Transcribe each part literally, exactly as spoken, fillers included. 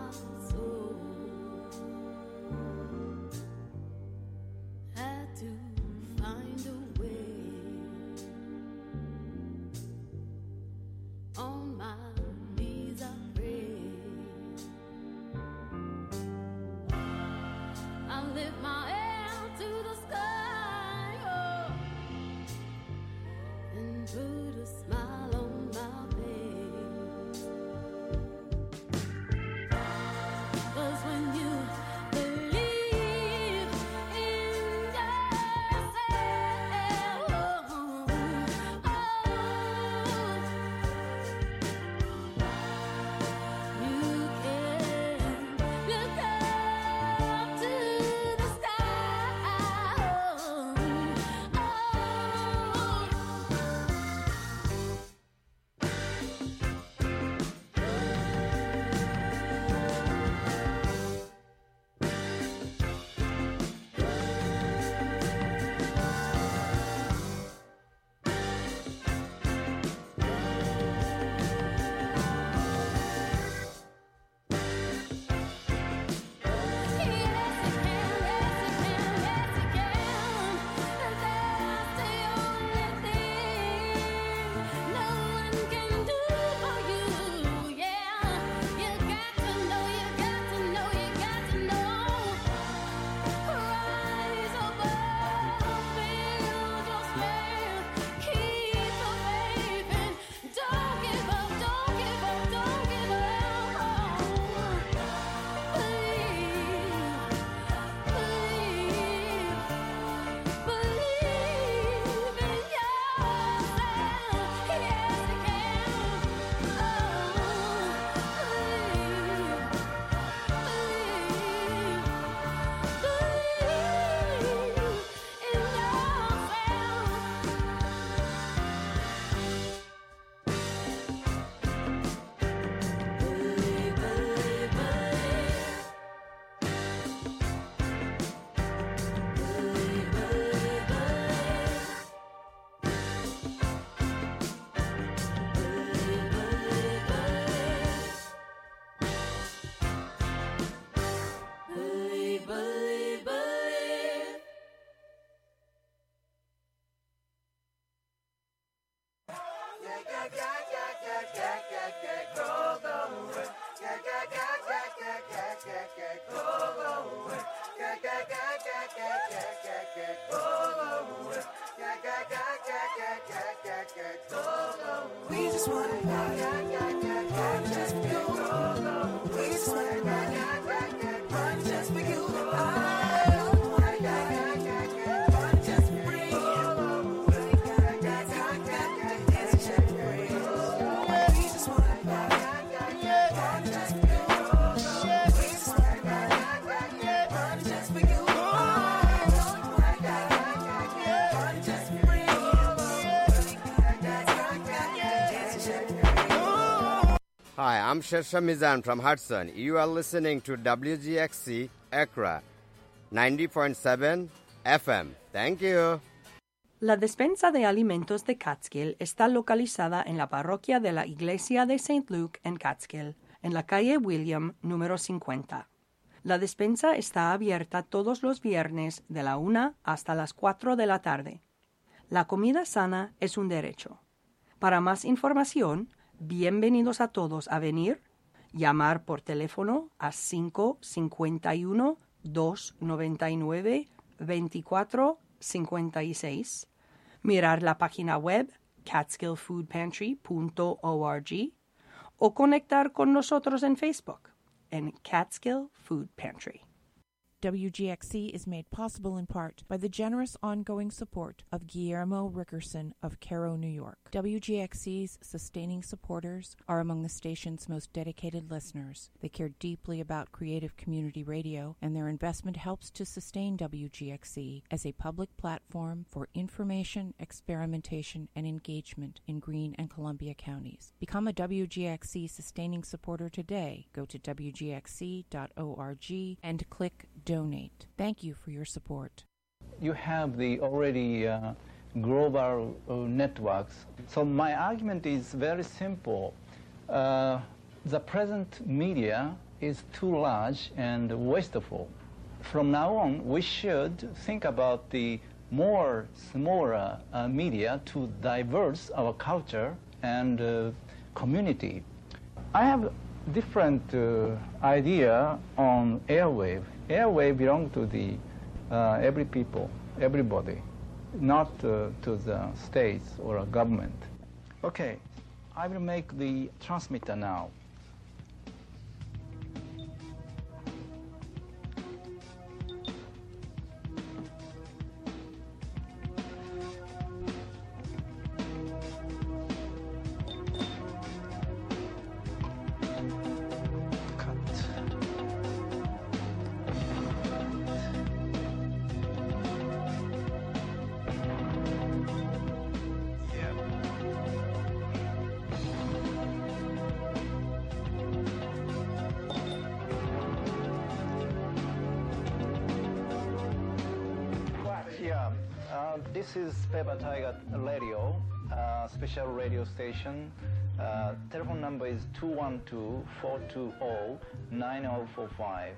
Hi, I'm Shersha Mizan from Hudson. You are listening to W G X C Accra, ninety point seven F M. Thank you. La despensa de alimentos de Catskill está localizada en la parroquia de la Iglesia de Saint Luke en Catskill, en la calle William, número cincuenta. La despensa está abierta todos los viernes de la una hasta las cuatro de la tarde. La comida sana es un derecho. Para más información, bienvenidos a todos a venir, llamar por teléfono a cinco cinco uno, dos nueve nueve, dos cuatro cinco seis, mirar la página web catskill food pantry punto org o conectar con nosotros en Facebook en Catskill Food Pantry. W G X C is made possible in part by the generous ongoing support of Guillermo Rickerson of Cairo, New York. W G X C's sustaining supporters are among the station's most dedicated listeners. They care deeply about creative community radio, and their investment helps to sustain W G X C as a public platform for information, experimentation, and engagement in Greene and Columbia counties. Become a W G X C sustaining supporter today. Go to W G X C dot org and click Donate. Thank you for your support. You have the already uh, global uh, networks. So my argument is very simple. Uh, the present media is too large and wasteful. From now on, we should think about the more smaller uh, media to diverse our culture and uh, community. I have different uh, idea on airwave. Airwave belong to the uh, every people, everybody, not uh, to the states or a government. Okay, I will make the transmitter now. This is Paper Tiger Radio, uh, special radio station. Uh, telephone number is two one two, four two zero, nine zero four five.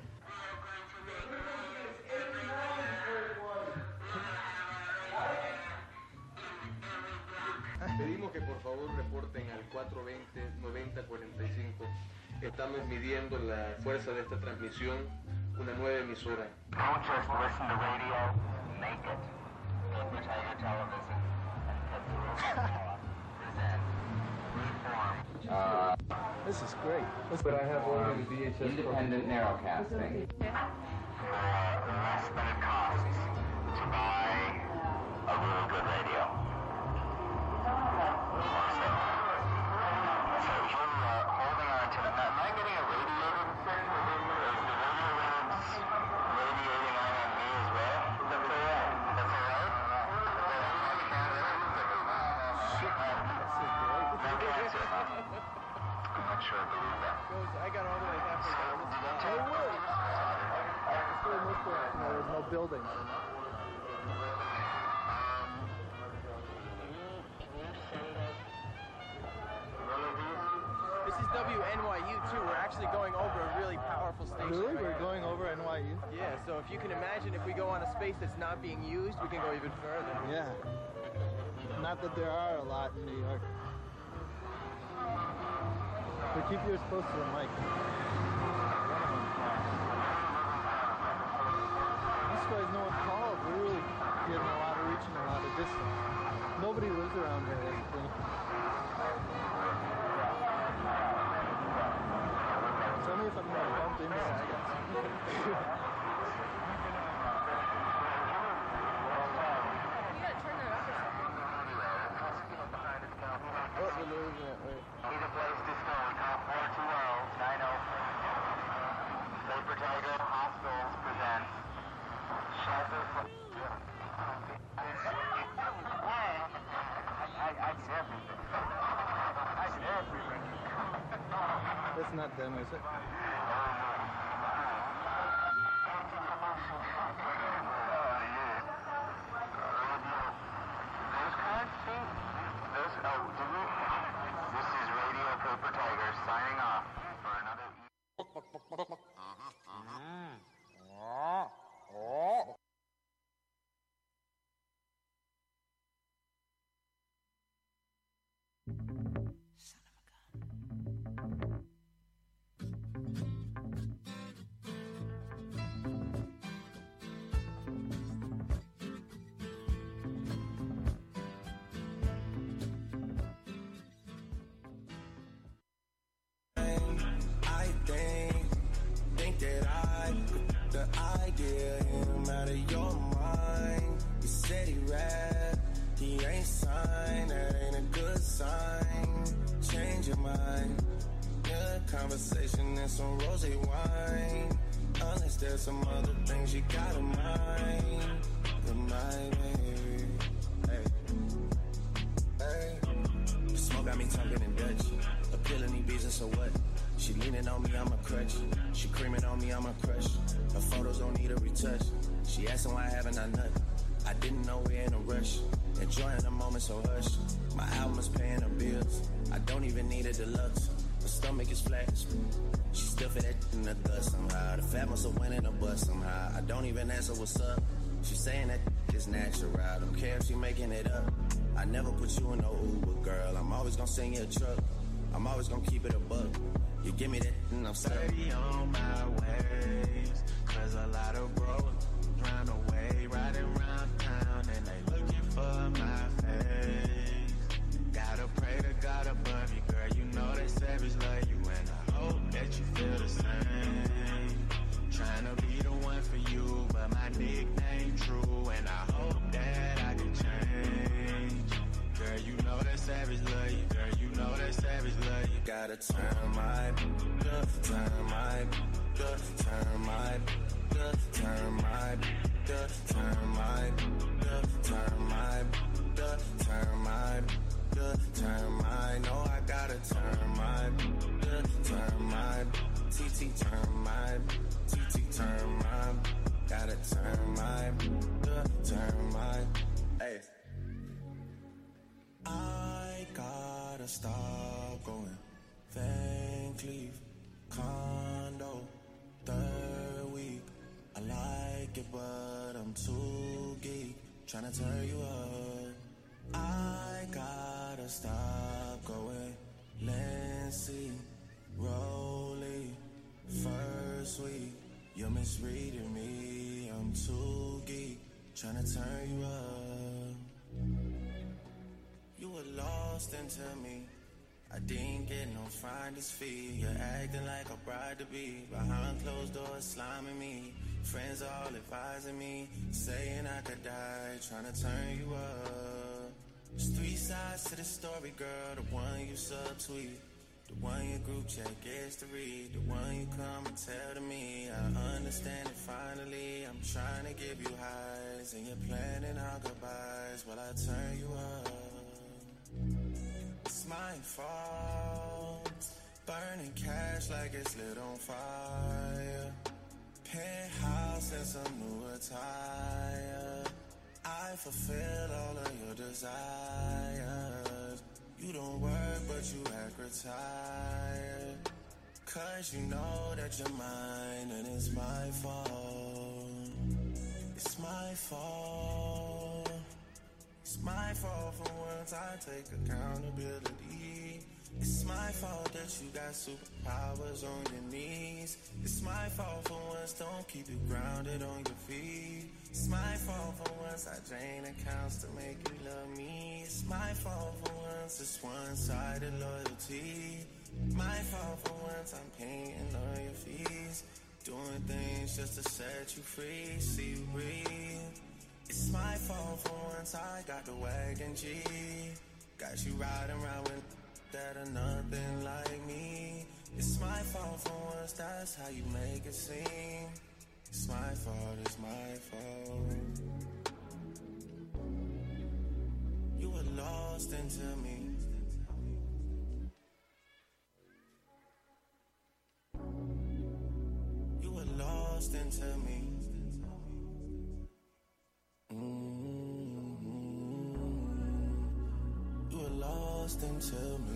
Pedimos que por favor reporten al cuatro veinte, noventa cuarenta y cinco. Estamos midiendo la fuerza de esta transmisión, una nueva emisora. Don't just listen to radio, make it. Paper Tiger Television and Tetsuo present Reform. Uh, This is great. But I have ordered the V H S independent narrowcasting. For less than it costs to buy a really good radio. So, so you're uh, holding on to the... Am I getting a radiating thing? Is the radio waves radiating on on me as well? That's all right. That's all right? No cancer. I'm not sure I believe that. I got all the way halfway down. There's no buildings. This is W N Y U too. We're actually going over a really powerful station. Really? right We're now. going over N Y U? Yeah, so if you can imagine, if we go on a space that's not being used, we can go even further. Yeah. Not that there are a lot in New York. But keep yours close to the mic. This guy's no one called. We're really getting a lot of reach and a lot of distance. Nobody lives around here, that's the thing. Tell me if I'm gonna bump into some guys. He's a place to stay. Call four two zero, nine zero four five. Paper Tiger Hospitals presents Shelter for... I, I see everything. I see everything. That's not them, is it? This is Radio Paper Tiger signing off for another... Conversation and some rosé wine. Unless there's some other things you got in mind. Remind me. Hey. Hey. The smoke got me talking in Dutch. Appealing these business, so what? She leaning on me, I'm a crutch. She creaming on me, I'm a crush. Her photos don't need a retouch. She asking why haven't I nut? I didn't know we're in a rush. Enjoying the moment, so hush. My album is paying the bills. I don't even need a deluxe. My stomach is flat. She still fit that in the gut somehow. The fat must have went in the butt somehow. I don't even ask her what's up. She saying that is natural. I don't care if she making it up. I never put you in no Uber, girl. I'm always gonna send you a truck. I'm always gonna keep it a buck. You give me that and I'm stuck. thirty on my ways, cause a lot of bros run away, riding around town and they looking for my face. Gotta pray to God above you, girl. You know that savage love you, and I hope that you feel the same. Trying to be the one for you, but my nickname true, and I hope that I can change. Girl, you know that savage love you, girl. You know that savage love you. Gotta turn my, good, turn my, good, turn my, good, turn my, good, turn my, good, turn my, good, turn my, good, turn my. No, I gotta turn my, good, turn my, T T turn my, T T turn my. Gotta turn my, good, turn my. Hey. I gotta stop going. Van Cleef, condo, third week. I like it, but I'm too geek. Tryna turn you up. I gotta stop going. Lancy, Rolly, first week. You're misreading me. I'm too geek. Tryna turn you up. You were lost into me. I didn't get no finder's fee. You're acting like a bride to be. Behind closed doors, sliming me. Friends all advising me, saying I could die, trying to turn you up. There's three sides to the story, girl. The one you subtweet, the one your group chat gets to read, the one you come and tell to me. I understand it finally. I'm trying to give you highs, and you're planning our goodbyes while I turn you up. It's my fault, burning cash like it's lit on fire. Penthouse and some new attire. I fulfill all of your desires. You don't work but you act retired. Cause you know that you're mine and it's my fault. It's my fault. It's my fault for once I take accountability. It's my fault that you got superpowers on your knees. It's my fault for once, don't keep you grounded on your feet. It's my fault for once, I drain accounts to make you love me. It's my fault for once, it's one-sided loyalty. My fault for once, I'm paying all your fees. Doing things just to set you free, see you breathe. It's my fault for once, I got the wagon G. Got you riding around with that are nothing like me. It's my fault for once, that's how you make it seem. It's my fault, it's my fault. You were lost into me. You were lost into me. Mm-hmm. You were lost into me.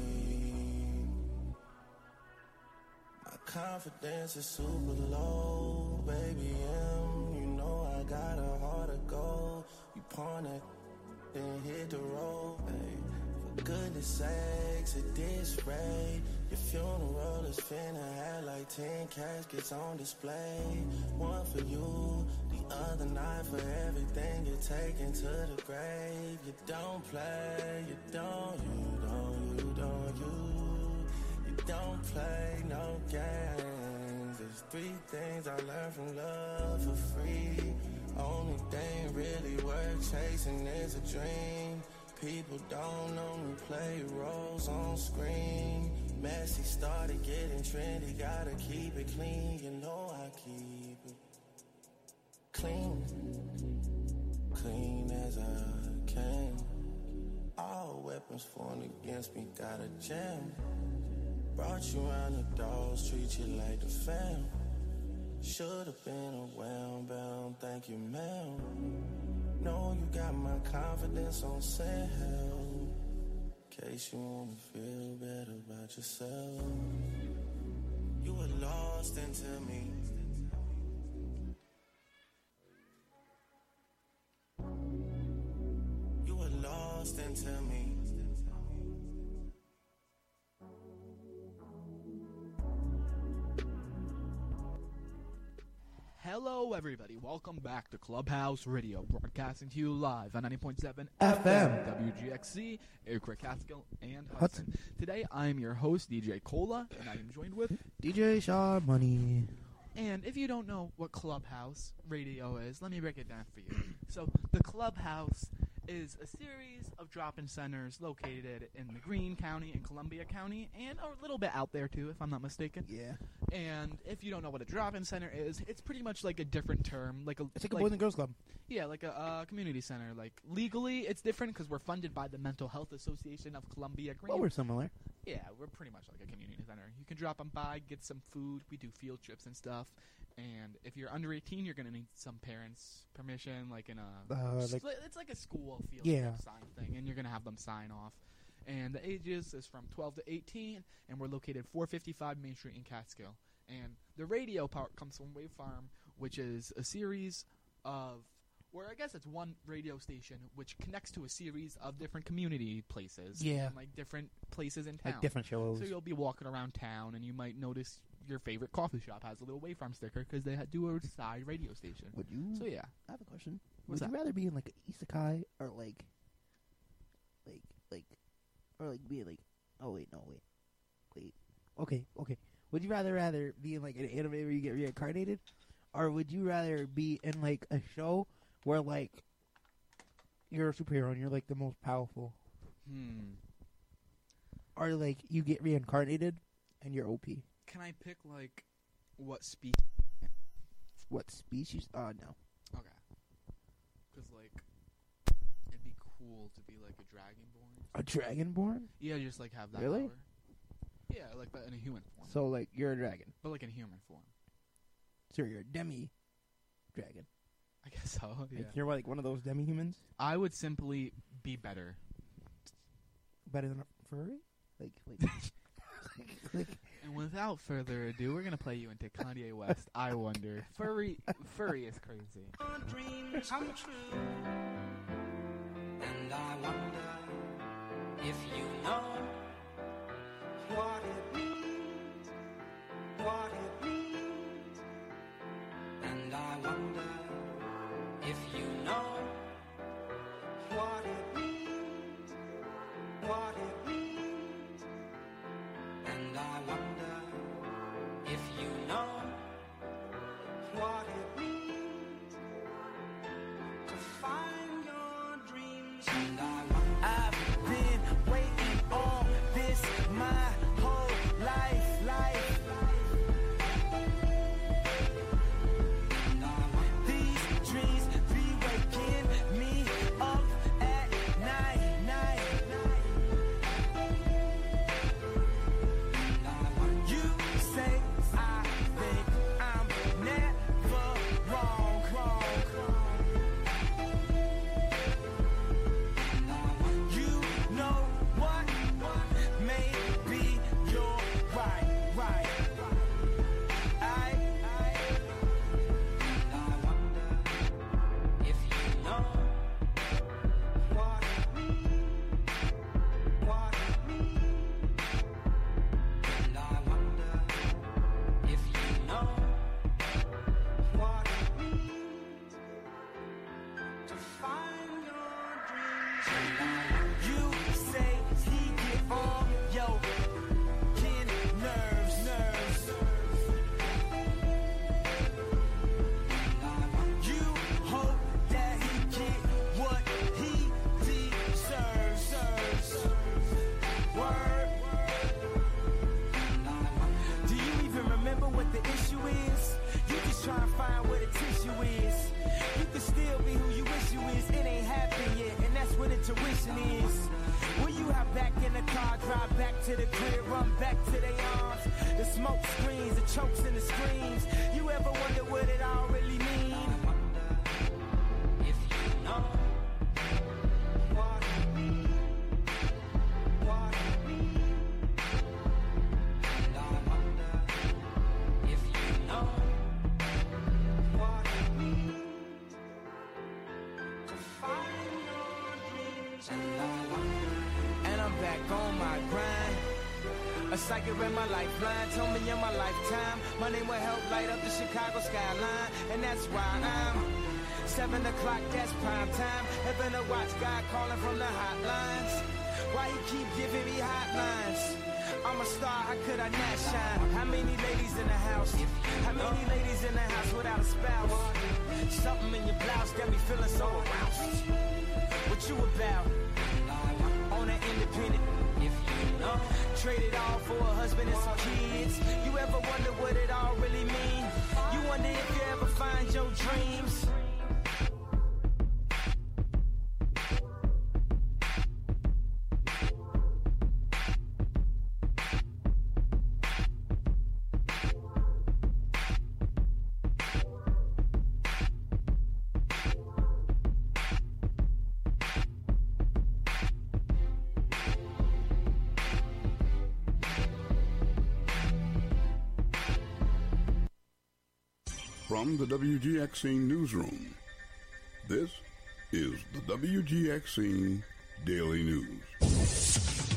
My confidence is super low, baby. M, you know I got a heart of gold. You pawn it, then hit the road, babe. For goodness sakes, at this rate, your funeral is finna have like ten caskets on display. One for you, the other nine for everything you're taking to the grave. You don't play, you don't, you don't, you don't, you You don't play no games. There's three things I learned from love for free. Only thing really worth chasing is a dream. People don't only play roles on screen. Messy started getting trendy, gotta keep it clean. You know I keep it clean, clean as I can. All weapons formed against me got a jam. Brought you around the dogs, treat you like the fam. Should've been a well-bound, thank you, ma'am. Know you got my confidence on sale. case you wanna feel better about yourself. You were lost into me. You were lost into me. Hello, everybody. Welcome back to Clubhouse Radio, broadcasting to you live on ninety point seven F M, W G X C, Akra, Catskill, and Hudson. Hudson. Today, I'm your host, D J Cola, and I am joined with D J Shaw Money. And if you don't know what Clubhouse Radio is, let me break it down for you. So, the Clubhouse is a series of drop-in centers located in the Greene County and Columbia County, and a little bit out there too, if I'm not mistaken. Yeah. And if you don't know what a drop-in center is, it's pretty much like a different term, like a it's like a like, Boys and Girls Club. Yeah, like a uh, community center. Like legally, it's different because we're funded by the Mental Health Association of Columbia Greene. Well, we're similar. Yeah, we're pretty much like a community center. You can drop them by, get some food. We do field trips and stuff. And if you're under eighteen, you're gonna need some parents' permission, like in a uh, like, it's like a school field yeah. trip sign thing, and you're gonna have them sign off. And the ages is from twelve to eighteen, and we're located four fifty-five Main Street in Catskill. And the radio part comes from Wave Farm, which is a series of, or I guess it's one radio station which connects to a series of different community places. Yeah. And like different places in town. Like different shows. So you'll be walking around town, and you might notice your favorite coffee shop has a little Wave Farm sticker because they do a side radio station. Would you? So yeah. I have a question. What's Would that? you rather be in like an isekai or like, like, like, or like be like, oh wait, no wait, wait, okay, okay. Would you rather rather be in like an anime where you get reincarnated, or would you rather be in like a show where like you're a superhero and you're like the most powerful, Hmm. or like you get reincarnated and you're O P? Can I pick like what species? What species? Uh, no. Okay. Because like it'd be cool to be like a dragonborn. A dragonborn? Yeah, just like have that Really? power. Yeah, like that in a human form. So like you're a dragon, But like in human form. so you're a demi dragon. I guess so. Yeah. Like you're like one of those demi humans, I would simply be better. better than a furry. Like like like, like And without further ado, we're gonna play you into Kanye West. I wonder. Furry, furry is crazy. Our dreams come true, and I wonder if you know what it means, what it means, and I wonder if you know what it means, what it means, and I wonder if you know what it means to find your dreams. And I wonder, I've been waiting on this my whole life, life. And I wonder, these dreams be waking me up at night, night, night. And I wonder, you say I think I'm never wrong, wrong. And I wonder, you know what? Maybe you're right, right. I, I, and I wonder if you know what it means, what it means. And I wonder if you know what it means to find your dreams. And I wonder, you say he get on your kin nerves, nerves. And I wonder, you hope that he get what he deserves, serves. Word. And I wonder, do you even remember what the issue is? You just try to find where the tissue is. You can still be who you wish you is. It ain't happened yet, and that's what intuition is. Will you hop back in the car, drive back to the crib, run back to their arms? The smoke screens, the chokes and the screams. You ever wonder what it all really mean? I wonder if you know what it means, what A psychic read my lifeline, told me in my lifetime my name will help light up the Chicago skyline. And that's why I'm seven o'clock, that's prime time. Heaven to watch, God calling from the hotlines. Why he keep giving me hotlines? I'm a star, how could I not shine? How many ladies in the house? How many ladies in the house without a spouse? Something in your blouse got me feeling so aroused. What you about? On an independent, if you know. Trade it all for a husband and some kids. You ever wonder what it all really mean? You wonder if you ever find your dreams. From the W G X C Newsroom, this is the W G X C Daily News.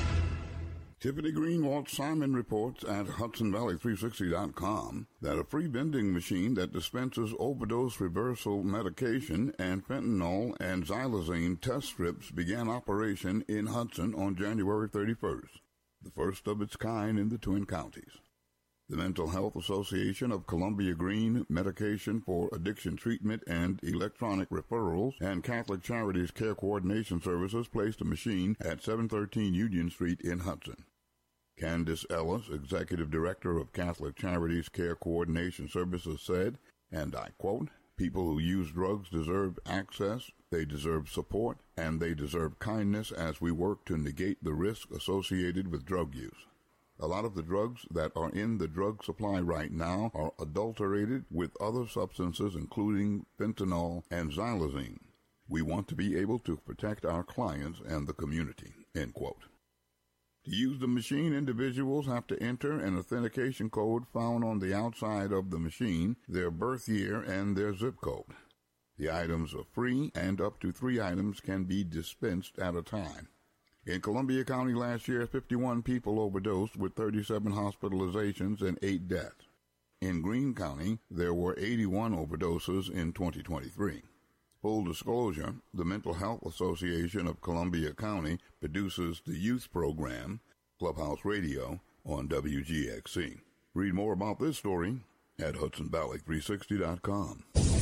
Tiffany Greenwald Simon reports at Hudson Valley three sixty dot com that a free vending machine that dispenses overdose reversal medication and fentanyl and xylazine test strips began operation in Hudson on January thirty-first, the first of its kind in the Twin Counties. The Mental Health Association of Columbia Green Medication for Addiction Treatment and Electronic Referrals and Catholic Charities Care Coordination Services placed a machine at seven thirteen Union Street in Hudson. Candace Ellis, Executive Director of Catholic Charities Care Coordination Services, said, and I quote, "People who use drugs deserve access, they deserve support, and they deserve kindness as we work to negate the risk associated with drug use. A lot of the drugs that are in the drug supply right now are adulterated with other substances, including fentanyl and xylazine. We want to be able to protect our clients and the community." End quote. To use the machine, individuals have to enter an authentication code found on the outside of the machine, their birth year, and their zip code. The items are free, and up to three items can be dispensed at a time. In Columbia County last year, fifty-one people overdosed with thirty-seven hospitalizations and eight deaths. In Greene County, there were eighty-one overdoses in twenty twenty-three. Full disclosure, the Mental Health Association of Columbia County produces the youth program, Clubhouse Radio, on W G X C. Read more about this story at Hudson Valley three sixty dot com.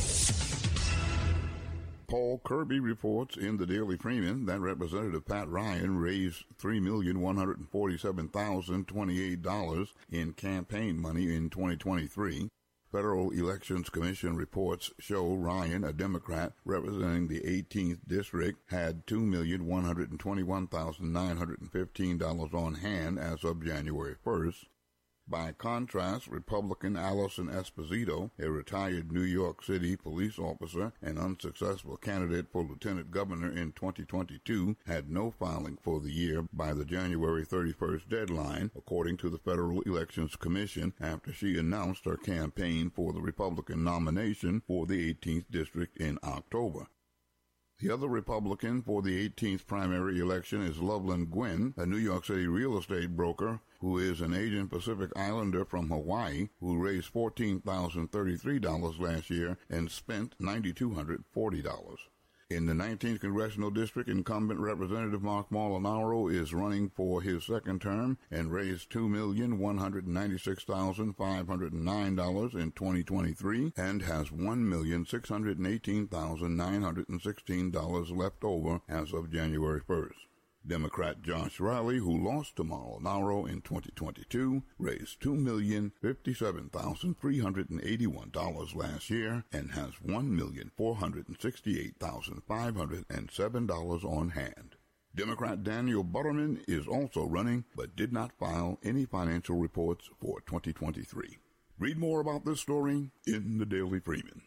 Paul Kirby reports in the Daily Freeman that Representative Pat Ryan raised three million one hundred forty-seven thousand twenty-eight dollars in campaign money in twenty twenty-three. Federal Elections Commission reports show Ryan, a Democrat representing the eighteenth District, had two million one hundred twenty-one thousand nine hundred fifteen dollars on hand as of January first. By contrast, Republican Allison Esposito, a retired New York City police officer and unsuccessful candidate for lieutenant governor in twenty twenty-two, had no filing for the year by the January thirty-first deadline, according to the Federal Elections Commission, after she announced her campaign for the Republican nomination for the eighteenth District in October. The other Republican for the eighteenth primary election is Loveland Gwynn, a New York City real estate broker who is an Asian Pacific Islander from Hawaii who raised fourteen thousand thirty-three dollars last year and spent nine thousand two hundred forty dollars. In the nineteenth Congressional District, incumbent Representative Mark Molinaro is running for his second term and raised two million one hundred ninety-six thousand five hundred nine dollars in twenty twenty-three and has one million six hundred eighteen thousand nine hundred sixteen dollars left over as of January first. Democrat Josh Riley, who lost to Molinaro in twenty twenty-two, raised two million fifty-seven thousand three hundred eighty-one dollars last year and has one million four hundred sixty-eight thousand five hundred seven dollars on hand. Democrat Daniel Butterman is also running, but did not file any financial reports for twenty twenty-three. Read more about this story in the Daily Freeman.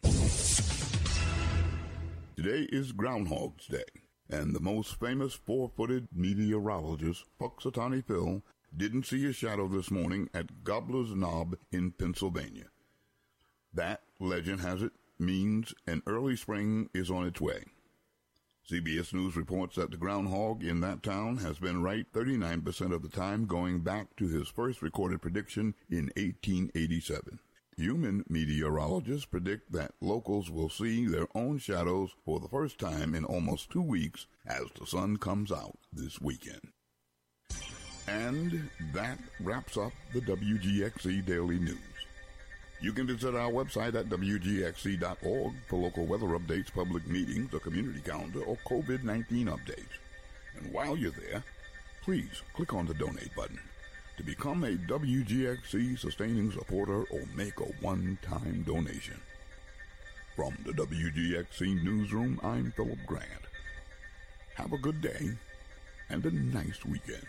Today is Groundhog's Day, and the most famous four-footed meteorologist, Punxsutawney Phil, didn't see a shadow this morning at Gobbler's Knob in Pennsylvania. That, legend has it, means an early spring is on its way. C B S News reports that the groundhog in that town has been right thirty-nine percent of the time, going back to his first recorded prediction in eighteen eighty-seven. Human meteorologists predict that locals will see their own shadows for the first time in almost two weeks as the sun comes out this weekend. And that wraps up the W G X C Daily News. You can visit our website at W G X C dot org for local weather updates, public meetings, a community calendar, or COVID nineteen updates. And while you're there, please click on the donate button to become a W G X C sustaining supporter or make a one-time donation. From the W G X C Newsroom, I'm Philip Grant. Have a good day and a nice weekend.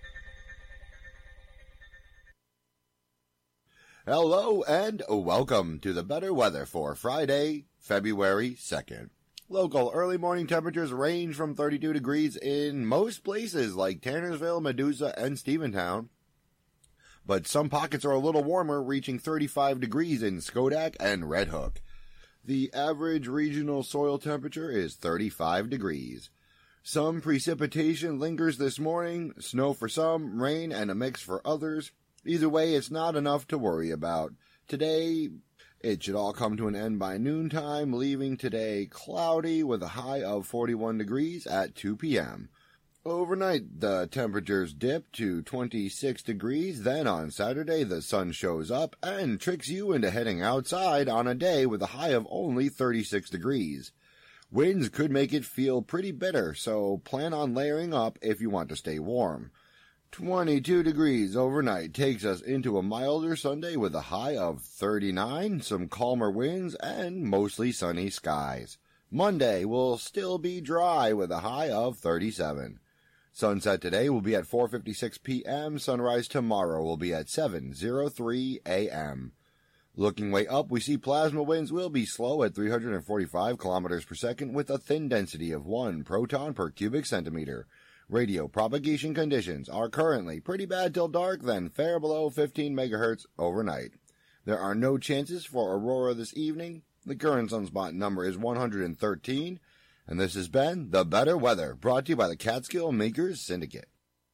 Hello and welcome to the better weather for Friday, February second. Local early morning temperatures range from thirty-two degrees in most places like Tannersville, Medusa, and Steventown. But some pockets are a little warmer, reaching thirty-five degrees in Schodack and Red Hook. The average regional soil temperature is thirty-five degrees. Some precipitation lingers this morning, snow for some, rain, and a mix for others. Either way, it's not enough to worry about. Today, it should all come to an end by noontime, leaving today cloudy with a high of forty-one degrees at two p.m. Overnight, the temperatures dip to twenty-six degrees. Then on Saturday, the sun shows up and tricks you into heading outside on a day with a high of only thirty-six degrees. Winds could make it feel pretty bitter, so plan on layering up if you want to stay warm. twenty-two degrees overnight takes us into a milder Sunday with a high of thirty-nine, some calmer winds, and mostly sunny skies. Monday will still be dry with a high of thirty-seven. Sunset today will be at four fifty-six p.m. Sunrise tomorrow will be at seven oh three a.m. Looking way up, we see plasma winds will be slow at three hundred forty-five kilometers per second with a thin density of one proton per cubic centimeter. Radio propagation conditions are currently pretty bad till dark, then fair below fifteen megahertz overnight. There are no chances for aurora this evening. The current sunspot number is one hundred thirteen. And this has been The Better Weather, brought to you by the Catskill Makers Syndicate.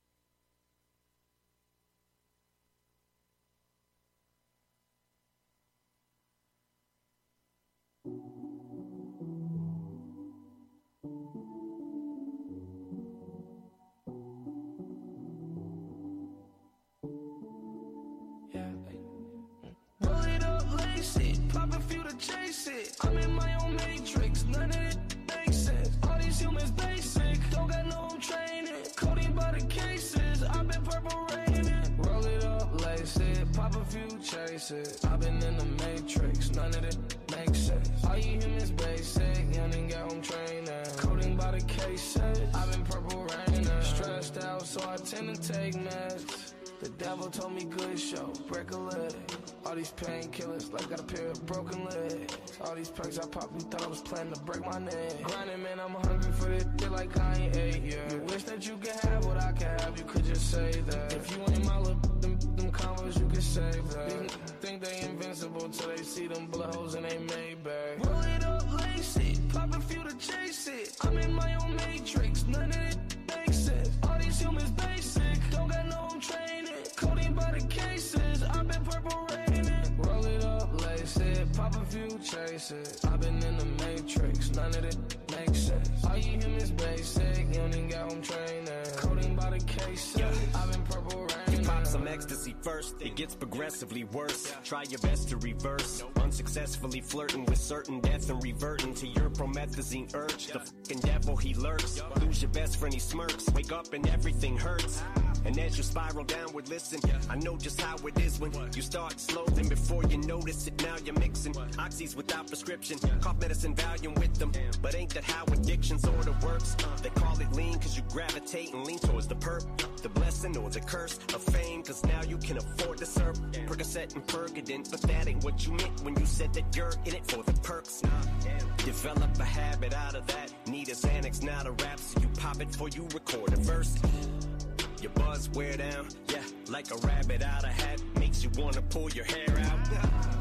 Pop a few to chase it. I'm in my own matrix. None of it makes sense. All these humans basic. Don't got no training. Coding by the cases. I've been purple raining. Roll it up, lace it. Pop a few, chase it. I've been in the matrix. None of it makes sense. All you humans basic. Young and got home training. Coding by the cases. I've been purple raining. Stressed out, so I tend to take meds. The devil told me good show, break a leg. All these painkillers, like got a pair of broken legs. All these perks I popped, you thought I was planning to break my neck. Grinding, man, I'm hungry for this shit like I ain't ate yet. You wish that you could have what I can have, you could just say that. If you ain't my little, them, them combos, you could save that. Think they invincible till they see them bullet holes in they Maybach. Roll it up, lace it, pop a few to chase it. I'm in my own matrix, none of it makes sense. All these humans basic, don't got no training. Coding by the cases, I've been purple raining. Roll it up, lace it, pop a few, chase it. I've been in the matrix, none of it makes sense. All you humans basic, you don't even got home training. Coding by the cases, yeah. I've been purple raining. You pop some ecstasy first, it gets progressively worse. Yeah. Try your best to reverse, no. Unsuccessfully flirting with certain death and reverting to your promethazine urge. Yeah. The fucking devil, he lurks. Yo. Lose your best friend, he smirks. Wake up and everything hurts. Ah. And as you spiral downward, listen, yeah. I know just how it is when what? You start slow, then before you notice it, now you're mixing what? Oxys without prescription, yeah. Cough medicine, Valium with them. Damn. But ain't that how addiction sort of works? Uh. They call it lean cause you gravitate and lean towards the perp, the blessing or the curse of fame, cause now you can afford to serve. Damn. Percocet and Percodent, but that ain't what you meant when you said that you're in it for the perks. Nah. Develop a habit out of that. Need a Xanax, not a rap, so you pop it before you record a verse. Your buzz wear down, yeah, like a rabbit out of hat. Makes you wanna pull your hair out.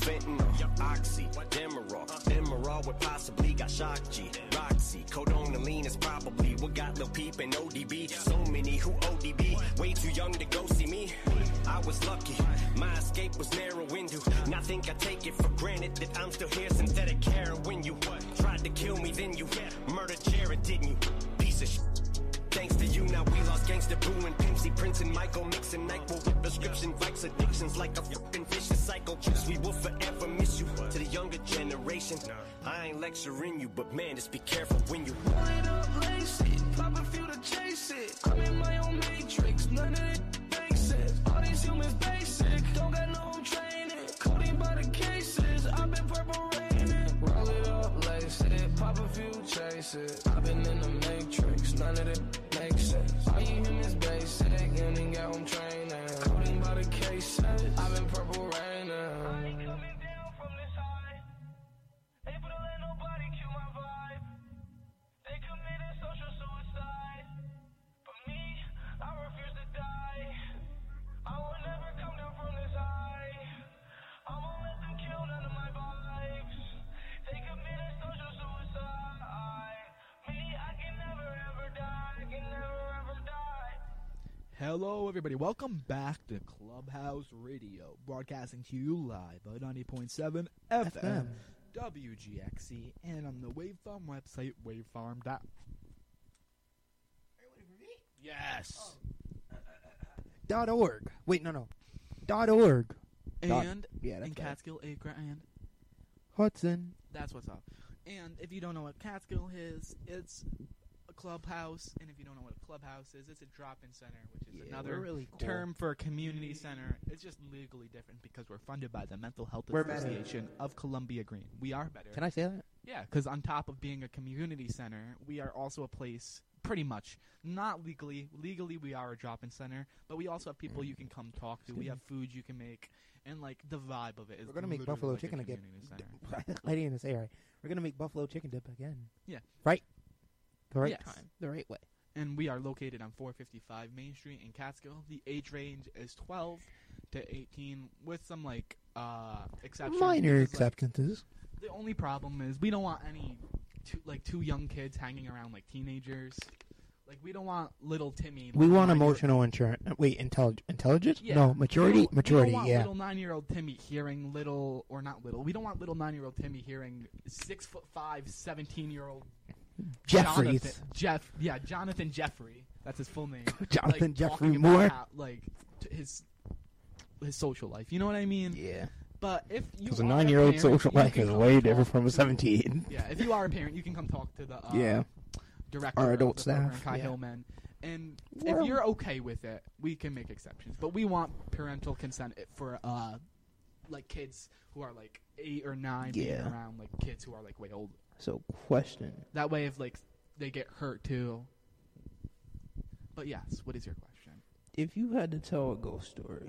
fentanyl, oxy, Demerol, Demerol would possibly got shock G, Roxy, Codonaline is probably what got Lil Peep and O D B. So many who O D B, way too young to go see me. I was lucky, my escape was narrow window. Now think I take it for granted that I'm still here. Synthetic heroin, you tried to kill me, then you murdered Jared, didn't you? Piece of shit. Thanks to you, now we lost Gangsta Boo and Pimsy, Prince and Michael Nixon, Nyquil with prescription vikes, addictions like a fucking vicious cycle. We will forever miss you. To the younger generation, I ain't lecturing you, but man, just be careful when you Pull it up, lace it, pop a few to chase it. I'm in my own matrix, none of it makes sense. All these humans basic, don't got no training. Codeine by the cases, I've been purple raining. Roll it up, lace it, pop a few, chase it. I've been in the matrix, none of it makes sense. All you humans basic, you ain't got home training. Codeine by the cases, I've been purple raining. I ain't coming down from this high. Able to let nobody kill my vibe. They committed social suicide. But me, I refuse to die. I will never come down from this high. I won't let them kill none of my vibes. They committed social suicide. Me, I can never ever die. I can never ever die. Hello, everybody. Welcome back to Clubhouse Radio, broadcasting to you live on ninety point seven F M, W G X C, and on the Wavefarm website, wavefarm dot com. Yes. Dot org. Wait, no, no. Dot org. And Dot, yeah, that's in Catskill, Acre, and Hudson. That's what's up. And if you don't know what Catskill is, it's a clubhouse. And if you don't know what a clubhouse is, it's a drop-in center, which is Yeah, another we're really cool. term for a community center. It's just legally different because we're funded by the Mental Health We're better. Association of Columbia Green. We are better. Can I say that? Yeah, because on top of being a community center, we are also a place, pretty much, not legally. Legally, we are a drop-in center, but we also have people you can come talk to. We have food you can make, and, like, the vibe of it is We're gonna make literally buffalo like a chicken again. community center. I didn't even say it right. We're gonna make buffalo chicken dip again. Yeah. Right. The right Yes. time. The right way. And we are located on four fifty-five Main Street in Catskill. The age range is twelve to eighteen, with some, like, uh, exceptions. Minor because, like, acceptances. the only problem is we don't want any, two, like, two young kids hanging around like teenagers. Like, we don't want little Timmy. We like, want nine-year- emotional insurance. Wait, intellig- intelligence? Yeah. No, We maturity. don't- Maturity. We don't want yeah. little nine-year-old Timmy hearing little, or not little. We don't want little nine-year-old Timmy hearing six foot five, seventeen-year-old Jeffries. Jonathan, Jeff. Yeah, Jonathan Jeffrey. That's his full name. Jonathan like, Jeffrey talking about Moore. how, like t- his his social life. You know what I mean? Yeah. But if you Because a are nine-year-old parent, social you life can is come way talk different from a to- seventeen. Yeah, if you are a parent, you can come talk to the uh, Yeah. director Our of adult the program, staff, Kai yeah. Hillman. And Well- if you're okay with it, we can make exceptions. But we want parental consent for uh, like kids who are like eight or nine, being Yeah. around like kids who are like way older. So, question. That way, if like they get hurt too. But yes, what is your question? If you had to tell a ghost story,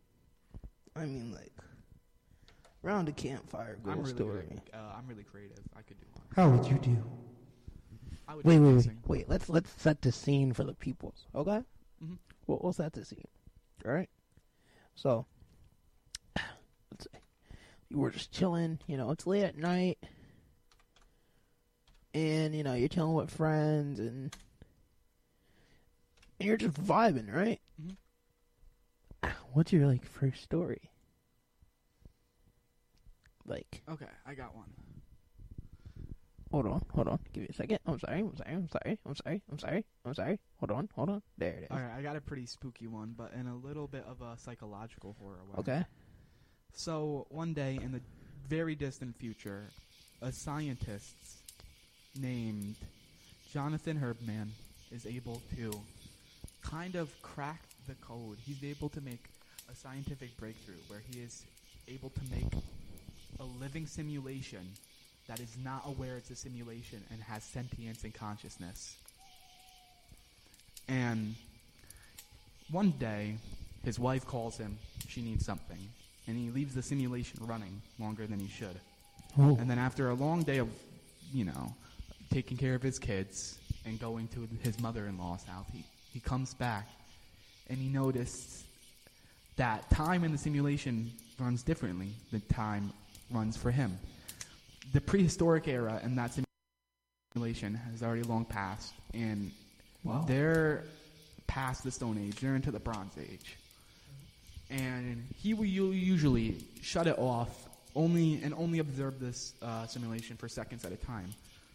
I mean, like, round a campfire ghost I'm really story. good at- uh, I'm really creative. I could do one. How would you do? I would Wait, do wait, wait, amazing. wait. Let's let's set the scene for the peoples, okay? Mhm. We'll, we'll set the scene. All right. So, let's say you were just chilling. You know, it's late at night, and you know you're chilling with friends, and, and you're just vibing, right? Mhm. What's your like first story? Like, Okay, I got one. hold on, hold on. Give me a second. I'm sorry. I'm sorry. I'm sorry. I'm sorry. I'm sorry. I'm sorry. Hold on. Hold on. There it is. All right, I got a pretty spooky one, but in a little bit of a psychological horror way. Okay. So one day in the very distant future, a scientist named Jonathan Herbman is able to kind of crack the code. He's able to make a scientific breakthrough where he is able to make a living simulation that is not aware it's a simulation and has sentience and consciousness. And one day, his wife calls him. She needs something. And he leaves the simulation running longer than he should. Oh. And then after a long day of, you know, taking care of his kids and going to his mother-in-law's house, he, he comes back and he noticed that time in the simulation runs differently than time runs for him. The prehistoric era and that simulation has already long passed, and Wow. they're past the Stone Age. They're into the Bronze Age. And he will u- usually shut it off only and only observe this uh, simulation for seconds at a time.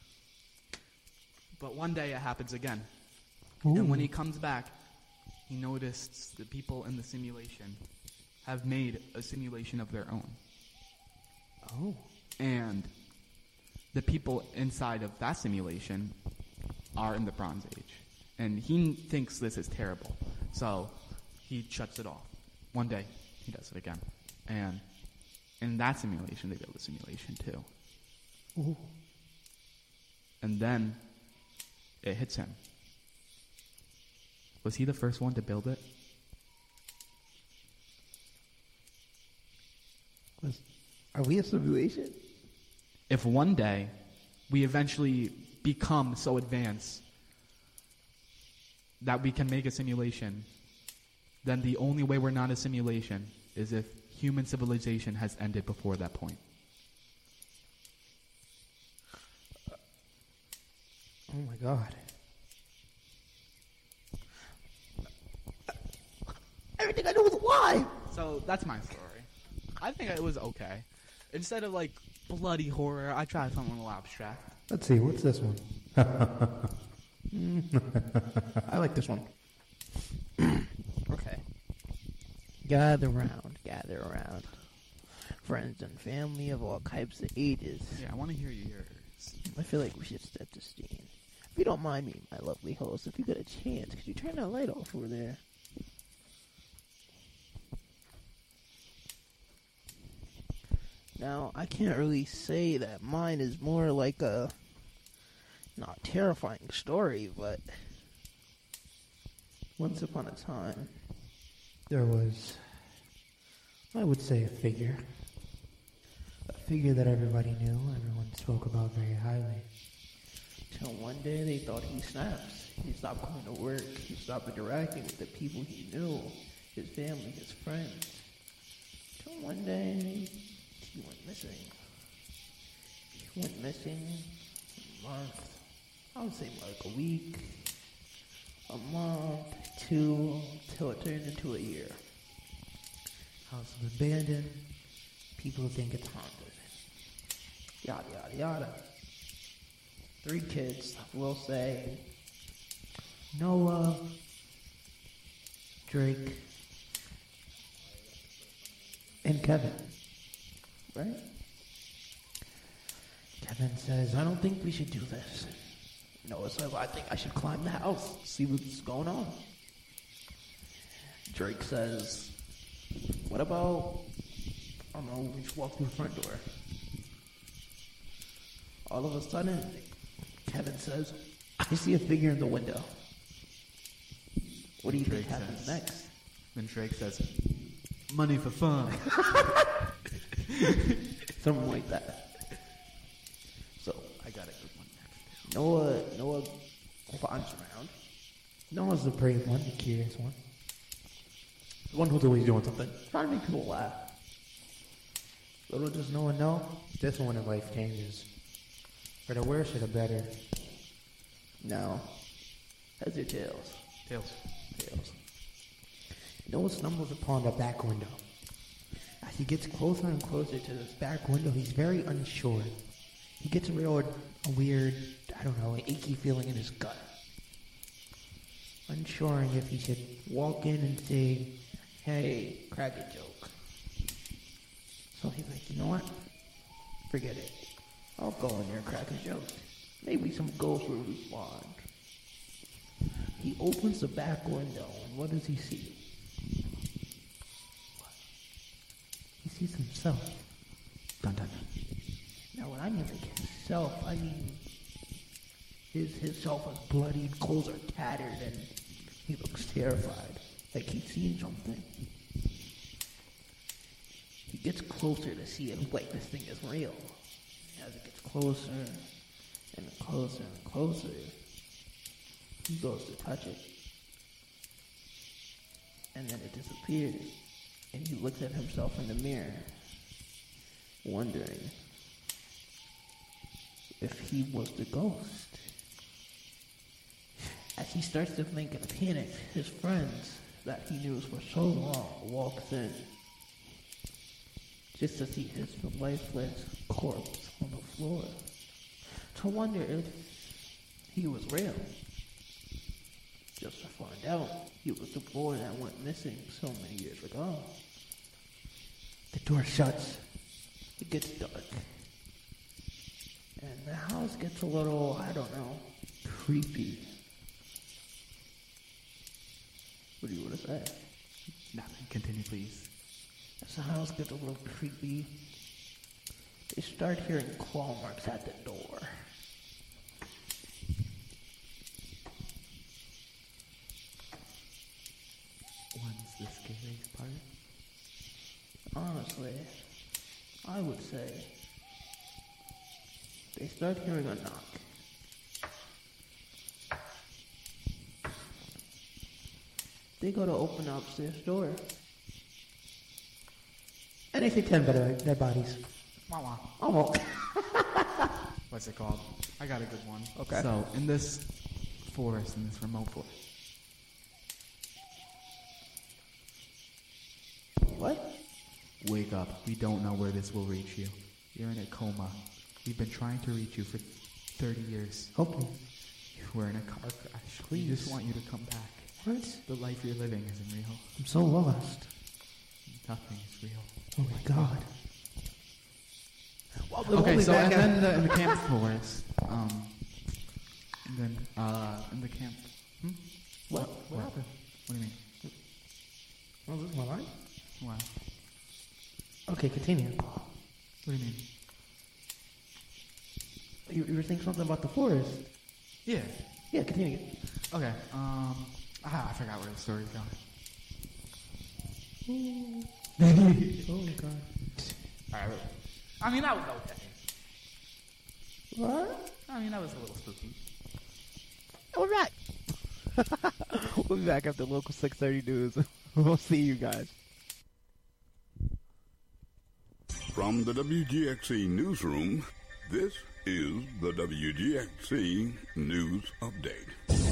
But one day it happens again. And when he comes back, he noticed the people in the simulation have made a simulation of their own. Oh. And the people inside of that simulation are in the Bronze Age. And he thinks this is terrible. So he shuts it off. One day, he does it again. And in that simulation, they build a simulation too. Ooh. And then it hits him. Was he the first one to build it? Was, are we a simulation? If one day we eventually become so advanced that we can make a simulation, then the only way we're not a simulation is if human civilization has ended before that point. Oh my god. Everything I know is a lie! So that's my story. I think it was okay. Instead of like bloody horror, I tried something a little abstract. Let's see, what's this one? I like this one. Okay. Gather round, gather around. Friends and family of all types of ages. Yeah, I want to hear yours. I feel like we should set the scene. If you don't mind me, my lovely host, if you get a chance, could you turn that light off over there? Now, I can't really say that mine is more like a not terrifying story, but once upon a time, there was, I would say, a figure. A figure that everybody knew, everyone spoke about very highly. Till one day they thought he snaps. He stopped going to work. He stopped interacting with the people he knew, his family, his friends. Till one day he went missing. He went missing a month. I would say like a week, a month, two, till it turned into a year. House is abandoned. People think it's haunted. Yada, yada, yada. Three kids, we'll say Noah, Drake, and Kevin. Right? Kevin says, I don't think we should do this. Noah says, I think I should climb the house, see what's going on. Drake says, what about, I don't know, we just walk through the front door. All of a sudden, Kevin says, I see a figure in the window. What do you Drake think happens says- next? Then Drake says, money for fun. Something like that. So, I got a good one next. Noah, Noah finds around. Noah's the brave one, the curious one. The one who's always doing something. Trying to make people laugh. Little does Noah know, this one in life changes. For the worse or the better. No. Heads or tails? Tails. Tails. Noah stumbles upon the back window. As he gets closer and closer to this back window, he's very unsure. He gets a real, a weird, I don't know, an achy feeling in his gut. Unsure if he should walk in and say, hey, crack a joke. So he's like, you know what? Forget it. I'll go in there and crack a joke. Maybe some ghosts will respond. He opens the back window, and what does he see? He sees himself. Dun, dun, dun. Now, when I mean like himself, I mean his his self is bloodied, clothes are tattered, and he looks terrified, like he's seen something. He gets closer to see if like this thing is real. As it gets closer and closer and closer, he goes to touch it, and then it disappears and he looks at himself in the mirror, wondering if he was the ghost. As he starts to think and panic, his friends that he knew for so long walks in, just to see his lifeless corpse on the floor, to wonder if he was real. Just to find out he was the boy that went missing so many years ago. The door shuts. It gets dark. And the house gets a little, I don't know, creepy. What do you want to say? Nothing. Continue, please. As the house gets a little creepy, they start hearing claw marks at the door. When's the scariest part? Honestly, I would say they start hearing a knock. They go to open the upstairs door. And they see ten better dead bodies. Wah wah. Oh. What's it called? I got a good one. Okay. So, in this forest, in this remote forest. What? Wake up. We don't know where this will reach you. You're in a coma. We've been trying to reach you for thirty years. Hopefully. We're in a car crash. Please. We just want you to come back. What? The life you're living isn't real. I'm so lost. Nothing is real. Oh my god. Well, we'll okay, be so back and at- then the, in the camp forest, um, and then uh, in the camp. Hmm? What? What happened? What do you mean? Oh, this is my line? Wow. Okay, continue. What do you mean? You, you were saying something about the forest. Yeah. Yeah, continue. Okay. Um. Ah, I forgot where the story's going. Oh my god. All right. I mean, that was okay. What? I mean, that was a little spooky. We're back. We'll be back after local six thirty news. We'll see you guys. From the W G X C newsroom, this is the W G X C News Update.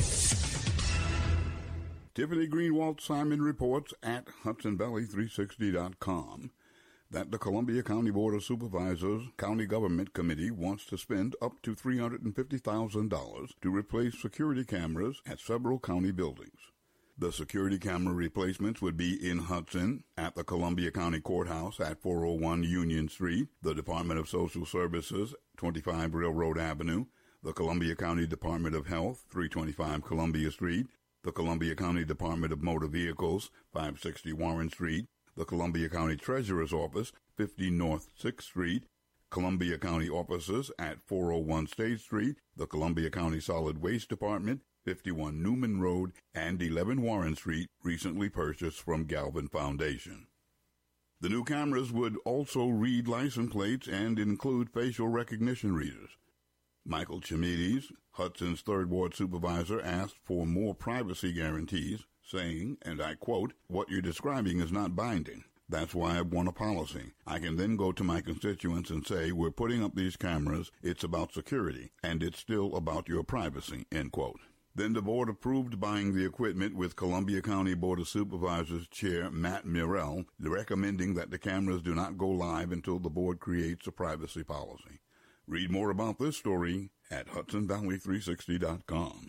Tiffany Greenwald Simon reports at Hudson Valley three sixty dot com that the Columbia County Board of Supervisors County Government Committee wants to spend up to three hundred fifty thousand dollars to replace security cameras at several county buildings. The security camera replacements would be in Hudson, at the Columbia County Courthouse at four oh one Union Street, the Department of Social Services, twenty-five Railroad Avenue, the Columbia County Department of Health, three twenty-five Columbia Street, the Columbia County Department of Motor Vehicles, five sixty Warren Street, the Columbia County Treasurer's Office, fifty North sixth Street, Columbia County offices at four oh one State Street, the Columbia County Solid Waste Department, fifty-one Newman Road, and eleven Warren Street, recently purchased from Galvin Foundation. The new cameras would also read license plates and include facial recognition readers. Michael Chimides, Hudson's third Ward supervisor, asked for more privacy guarantees, saying, and I quote, "What you're describing is not binding. That's why I want a policy. I can then go to my constituents and say, we're putting up these cameras, it's about security, and it's still about your privacy," end quote. Then the board approved buying the equipment, with Columbia County Board of Supervisors Chair Matt Murrell recommending that the cameras do not go live until the board creates a privacy policy. Read more about this story at Hudson Valley three sixty dot com.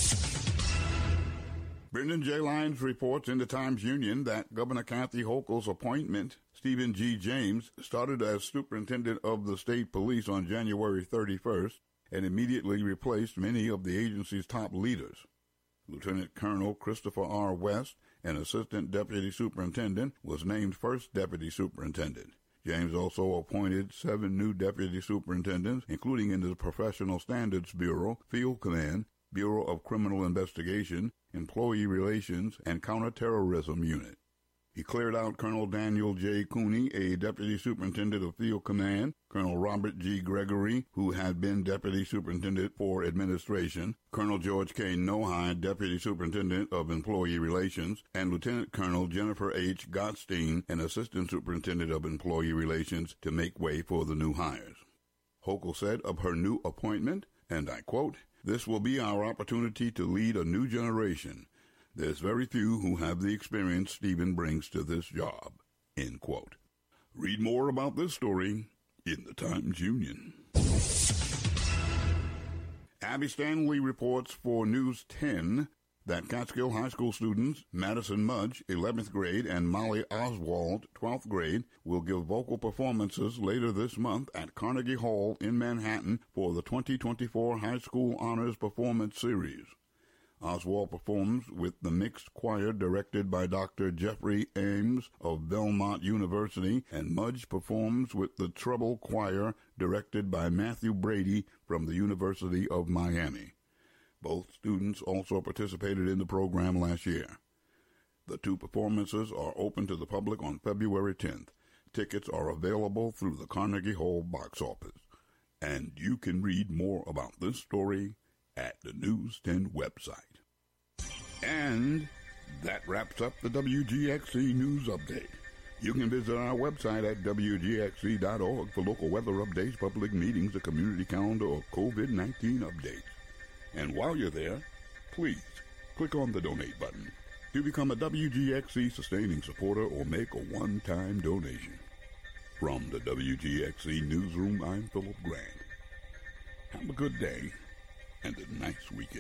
Brendan J. Lyons reports in the Times-Union that Governor Kathy Hochul's appointment, Stephen G. James, started as superintendent of the state police on January thirty-first and immediately replaced many of the agency's top leaders. Lieutenant Colonel Christopher R. West, an assistant deputy superintendent, was named first deputy superintendent. James also appointed seven new deputy superintendents, including in the Professional Standards Bureau, Field Command, Bureau of Criminal Investigation, Employee Relations, and Counterterrorism Unit. He cleared out Colonel Daniel J. Cooney, a Deputy Superintendent of Field Command, Colonel Robert G. Gregory, who had been Deputy Superintendent for Administration, Colonel George K. Nohide, Deputy Superintendent of Employee Relations, and Lieutenant Colonel Jennifer H. Gottstein, an Assistant Superintendent of Employee Relations, to make way for the new hires. Hochul said of her new appointment, and I quote, "This will be our opportunity to lead a new generation. There's very few who have the experience Stephen brings to this job." End quote. Read more about this story in the Times Union. Abby Stanley reports for News ten that Catskill High School students Madison Mudge, eleventh grade, and Molly Oswald, twelfth grade, will give vocal performances later this month at Carnegie Hall in Manhattan for the twenty twenty-four High School Honors Performance Series. Oswald performs with the mixed choir directed by Doctor Jeffrey Ames of Belmont University, and Mudge performs with the treble choir directed by Matthew Brady from the University of Miami. Both students also participated in the program last year. The two performances are open to the public on February tenth. Tickets are available through the Carnegie Hall box office. And you can read more about this story at the News ten website. And that wraps up the W G X C News Update. You can visit our website at W G X C dot org for local weather updates, public meetings, a community calendar, or COVID nineteen updates. And while you're there, please click on the donate button to become a W G X C sustaining supporter or make a one-time donation. From the W G X C Newsroom, I'm Philip Grant. Have a good day and a nice weekend.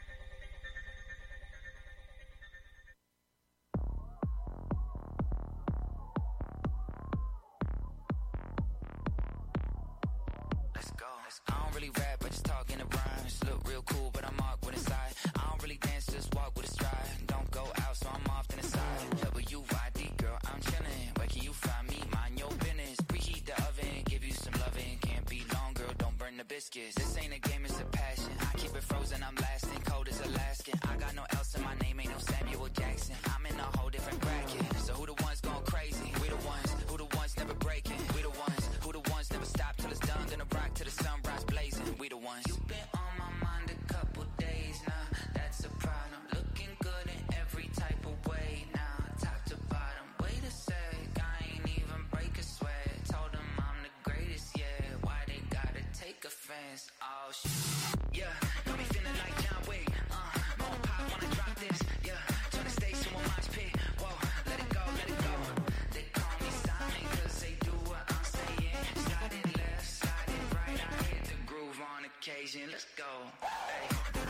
Let's go. I don't really rap, I just talk in the rhymes. Look real cool, but I'm awkward inside. I don't really dance, just walk with a stride. Don't go out, so I'm often inside. W Y D, girl, I'm chillin'. Where can you find me? Mind your business. Preheat the oven, give you some loving. Can't be long, girl, don't burn the biscuits. This ain't a game, it's a passion. I keep it frozen, I'm lasting. Cold as Alaskan. I got no else in my name, ain't no Samuel Jackson. I'm in a whole different bracket. So who the ones going crazy? We the ones, who the ones never breaking? We the ones, who the ones never stop till it's done. Gonna rock till the sunrise blazing. We the ones. You've been on my mind a couple days now. That's a problem. Looking good in every type of way now. Top to bottom. Wait a sec, I ain't even break a sweat. Told them I'm the greatest, yeah. Why they gotta take offense? Oh shit. Yeah, got me feeling like John Wick. Uh, more pop wanna drop this. Yeah, turn the stage to a mosh pit. Whoa, let it go, let it go. They call me Simon 'cause they do what I'm saying. Slide it left, slide it right. I hit the groove on occasion. Let's go. Hey.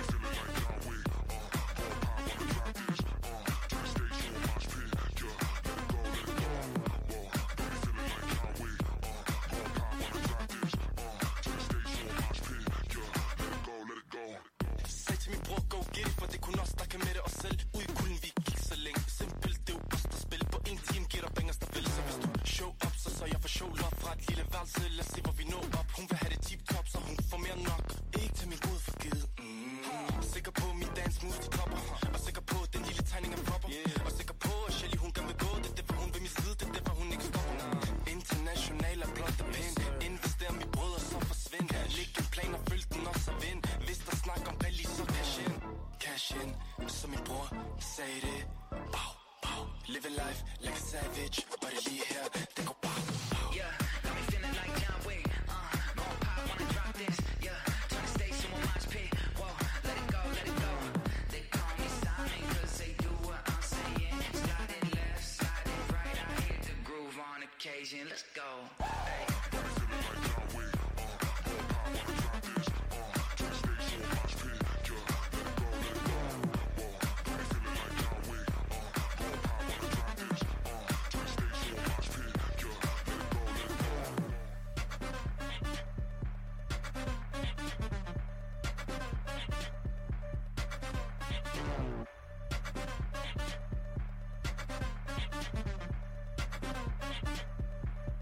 Sag til min bror, go get it, for det kun os, der kan med det os selv. Ud i kulden, vi gik så længe. Simpelt, det er jo os, der spiller. På en time giver der bangers, der vil. Så hvis du show up, så så jeg for show love fra et lille værelse. Lad os se, hvor vi når op. Hun vil have det tip-top, så hun får mere nok. Ikke til min brud for givet. Mm. Sikker på, mit dance moves, de topper. Og sikker på, den lille tegning er proper. Yeah. Og sikker på, at Shelly, hun gerne vil gå. Det er derfor, hun vil min side. Det er derfor, hun ikke stopper. Nah. International er blot der pind. Invester mit brød, og så forsvind. Læg en plan og følg den også og vind. Hvis der snakker om rally, så cash in. Cash in, som min bror sagde det. Bow, bow. Living life like a savage. Og det lige her, det går bow, bow. Yeah, got me feeling like John Wick. Uh, more pop wanna drop this. Yeah, turn the stage to a mosh pit. Whoa, let it go, let it go. They call me Simon 'cause they do what I'm saying. Slide it left, slide it right. I hit the groove on occasion. Let's go. Hey.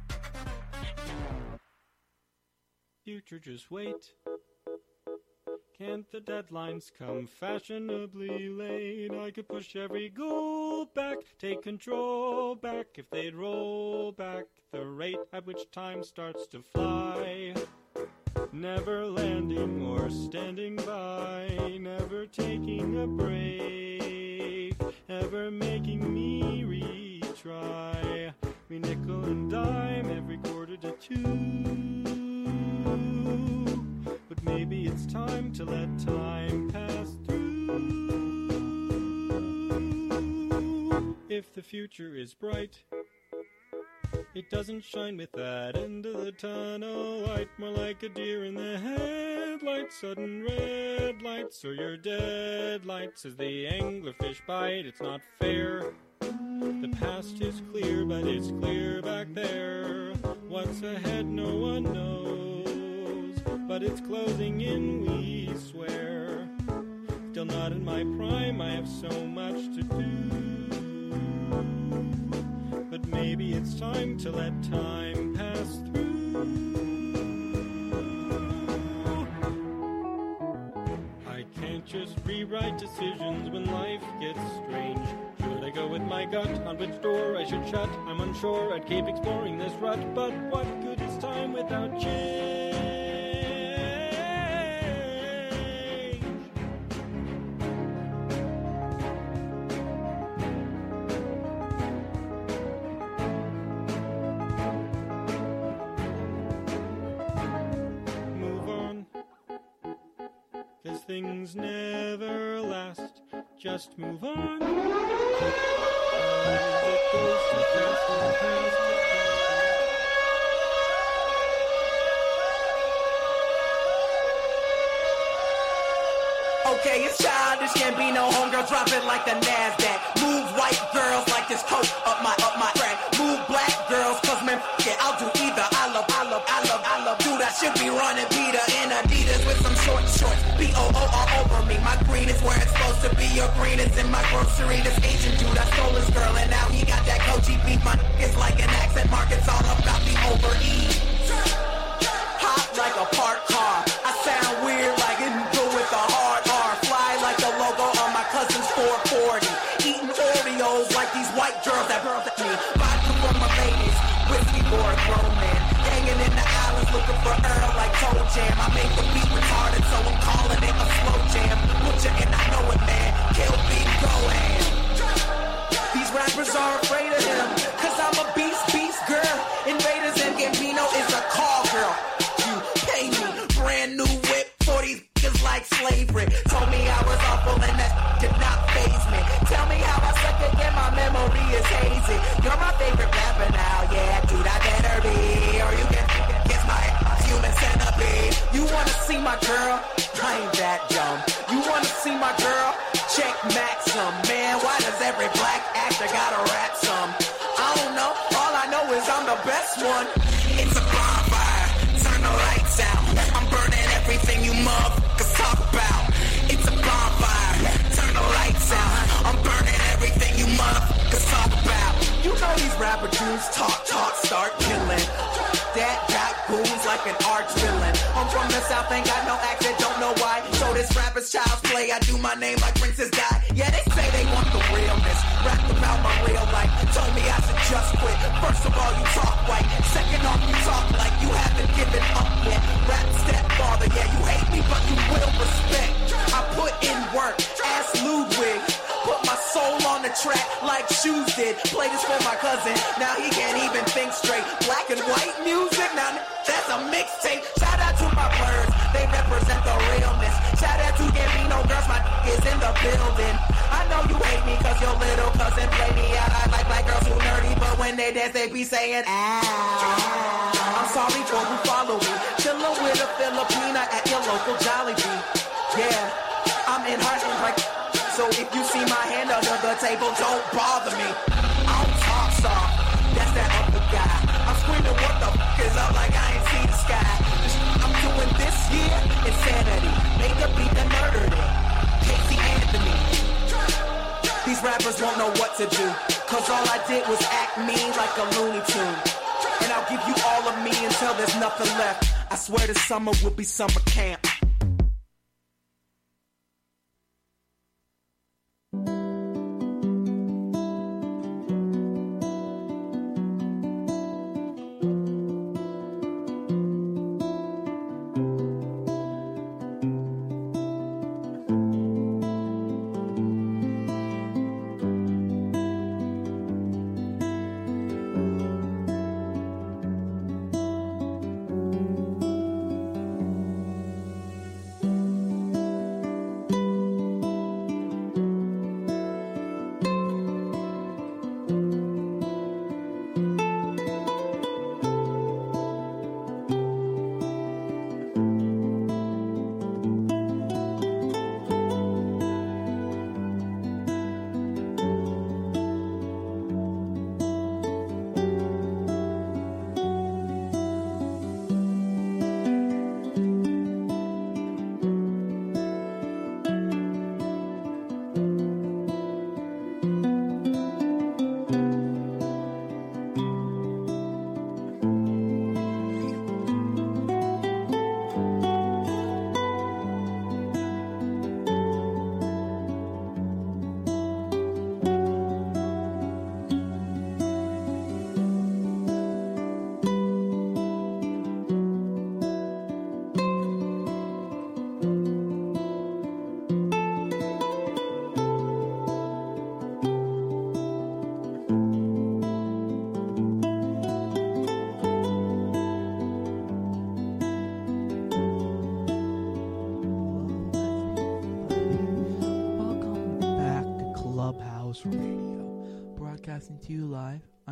Future, just wait. Can't the deadlines come fashionably late? I could push every goal back, take control back, if they'd roll back the rate at which time starts to fly. Never landing or standing by, never taking a break, ever making me retry. We nickel and dime every quarter to two. But maybe it's time to let time pass through. If the future is bright, it doesn't shine with that end of the tunnel light. More like a deer in the headlights, sudden red lights, or your dead lights as the anglerfish bite. It's not fair. The past is clear, but it's clear back there. What's ahead no one knows, but it's closing in, we swear. Still not in my prime, I have so much to do. But maybe it's time to let time pass through. I can't just rewrite decisions when life gets strange. Should I go with my gut on which door I should shut? I'm unsure, I'd keep exploring this rut. But what good is time without change? Things never last, just move on. It goes too fast and fast. Okay, it's childish, can't be no homegirl, drop it like the NASDAQ. Move white girls like this coat up my, up my track. Move black girls, cause man, f*** it, I'll do either. I love, I love, I love, I love. Dude, I should be running Peter in Adidas with some short shorts. B O O all over me, my green is where it's supposed to be. Your green is in my grocery. This Asian dude, I stole his girl, and now he got that Koji beef. My is like an accent mark, it's all about the over-eat. Hot like a parked car, I sound weird like it go with a hard R. Fly like the logo on my cousin's four forty. Eating Oreos like these white girls that birthed me. Vodka for my ladies, whiskey for a grown man. Hanging in the islands looking for Earl like Toe Jam. I make the beat retarded, so I'm calling it a slow jam. Butcher and I know it, man. Kill beat, go ham. These rappers are afraid of him, cause I'm a beast, beast girl. Invaders and Gambino is a call girl. You pay me, brand new whip for these niggas like slavery. Told me I was awful and that did not faze me. Tell me how I suck again, my memory is hazy. You're my favorite rapper now, yeah, dude, I better be. Or you can kiss my human centipede. You wanna see my girl? I ain't that dumb. You wanna see my girl? Check Maxim. Man, why does every black actor gotta rap some? I don't know, all I know is I'm the best one. It's a bonfire, turn the lights out. I'm burning everything you motherfuckers talk about. It's a bonfire, turn the lights out. I'm burning everything you motherfuckers talk about. You know these rapper dudes talk, talk, start killing. That got goons like an arch villain. I'm from the south, ain't got no accent, don't know why. So this rapper's child's play, I do my name like Princess Di. Yeah, they say they want the realness. Rap about my real life. Told me I should just quit. First of all, you talk white. Second off, you talk like you haven't given up yet. Rap stepfather, yeah, you hate me, but you will respect. I put in work, ask Ludwig. Put my soul on the track like Shoes did. Play this for my cousin, now he can't even think straight. Black and white music, now that's a mixtape. Shout out to my birds, they represent the realness. Shout out to Gambino girls, my is in the building. I know you hate me cause your little cousin play me out. I like black girls who nerdy, but when they dance they be saying ow. I'm sorry for who follow me. Chillin' with a Filipina at your local Jollibee. Yeah, I'm in her and like. So if you see my hand under the table, don't bother me. I don't talk soft, that's that other guy. I'm screaming what the f*** is up like I ain't see the sky. I'm doing this here, insanity. Make the beat that murdered it. Casey Anthony. These rappers won't know what to do, cause all I did was act mean like a Looney Tune. And I'll give you all of me. of me until there's nothing left. I swear this summer will be summer camp.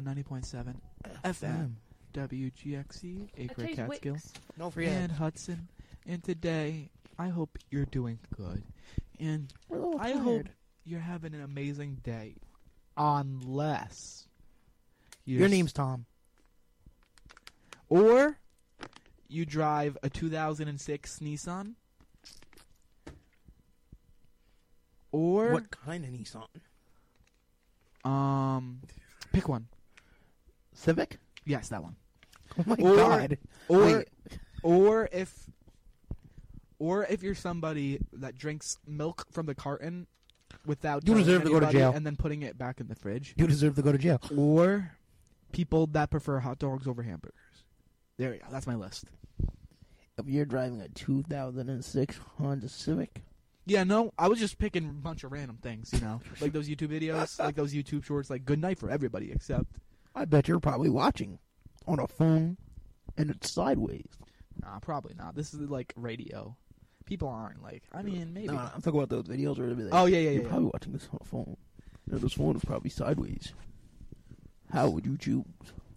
ninety point seven F M, W G X C, Acre, taste Catskill, Wicks. Don't forget. and Hudson. And today, I hope you're doing good. And We're a little I tired. hope you're having an amazing day. Unless you're Your s- name's Tom. Or you drive a two thousand six Nissan. Or What kind of Nissan? Um, pick one. Civic? Yes, that one. Oh my or, God. Or, Wait. or if, or if you're somebody that drinks milk from the carton without You telling deserve to go to anybody jail. and then putting it back in the fridge. You deserve to go to jail. Or people that prefer hot dogs over hamburgers. There you go. That's my list. If you're driving a two thousand six Honda Civic, Yeah, no, I was just picking a bunch of random things, you know, like those YouTube videos, like those YouTube shorts, like good night for everybody except. I bet you're probably watching on a phone and it's sideways. Nah, probably not. This is like radio. People aren't like. I mean, maybe. No, no, I'm talking about those videos where it'll be like, Oh, yeah, yeah, you're yeah, probably yeah. watching this on a phone. You know, this phone is probably sideways. How would you choose?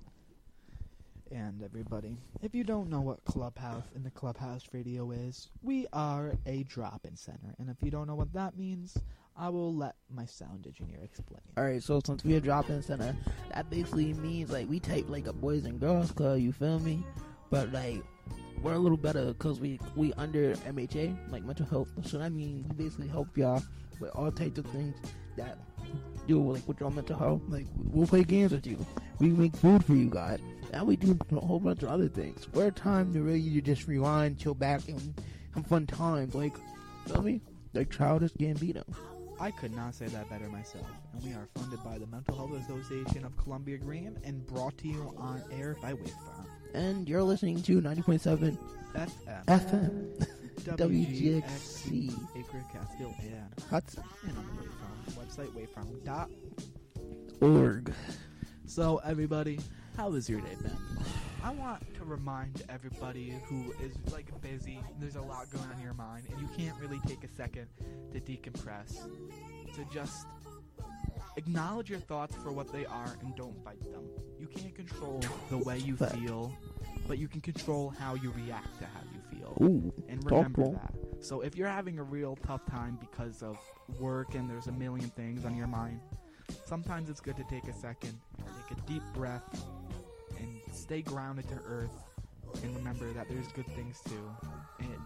And everybody, if you don't know what Clubhouse and the Clubhouse Radio is, we are a drop-in center. And if you don't know what that means, I will let my sound engineer explain. Alright, so since we're a drop-in center, that basically means, like, we type, like, a boys and girls club, you feel me? But, like, we're a little better because we, we under M H A, like, mental health. So that means we basically help y'all with all types of things that do, like, with your mental health. Like, we'll play games with you. We make food for you guys. And we do a whole bunch of other things. We're a time to really just rewind, chill back, and have fun times. Like, feel me? Like Childish Gambino. I could not say that better myself. And we are funded by the Mental Health Association of Columbia Green and brought to you on air by Wavefarm. And you're listening to ninety point seven F M. F M. W W G G X X C. C. Acre, Catskill, and Hudson. And on the Wavefarm website, wavefarm dot Org. So, everybody, how has your day been? I want to remind everybody who is, like, busy, there's a lot going on in your mind, and you can't really take a second to decompress, to just acknowledge your thoughts for what they are and don't fight them. You can't control the way you Fact. feel, but you can control how you react to how you feel. Ooh, and talk remember wrong. that. So if you're having a real tough time because of work and there's a million things on your mind, sometimes it's good to take a second, take a deep breath, and stay grounded to earth, and remember that there's good things too. And